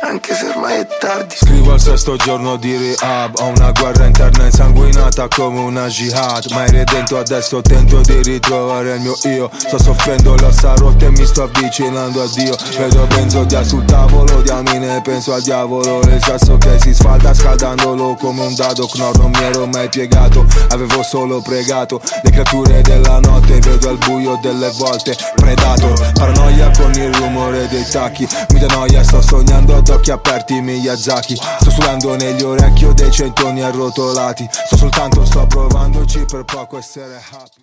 anche se ormai è tardi. Scrivo al sesto giorno di rehab, ho una guerra interna insanguinata come una jihad. Mai redento adesso tento di ritrovare il mio io. Sto soffrendo l'ossa rotte e mi sto avvicinando a Dio. Vedo benzodia sul tavolo, diamine penso al diavolo. Il sasso che si sfalda scaldandolo come un dado. Knorr non mi ero mai piegato, avevo solo pregato. Le creature della notte vedo al buio delle volte. Predator, paranoia con il rumore dei tacchi. Mi dà noia, sto sognando ad occhi aperti Miyazaki. Sto sudando negli orecchi dei centoni arrotolati. Sto provandoci per poco essere happy.